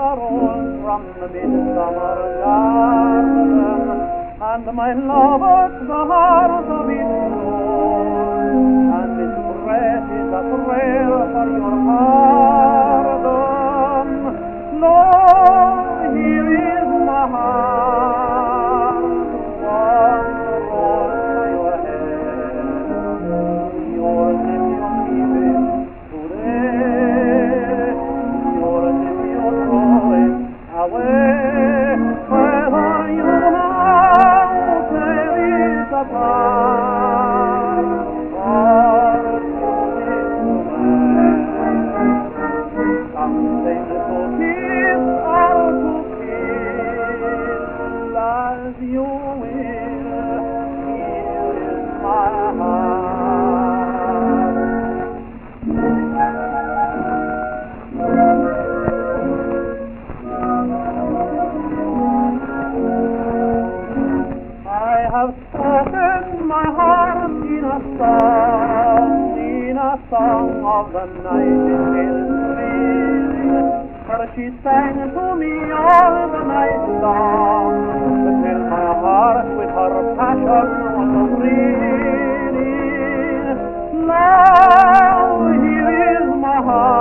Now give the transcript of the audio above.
carols from the midsummer garden, and my love at the heart of its soul, and its breath is a prayer for your pardon. Lord, here is my heart, one rose by your head, yours if you keep it today, yours if you throw it away. Whether you now there is a part, or choosing to wear, something to kiss or to kill, as you will. Here is my heart. I have spoken my heart in a song of the nightingale's thrill, for she sang to me all the night long, to fill my heart with her passion was a thrilling. Now here is my heart.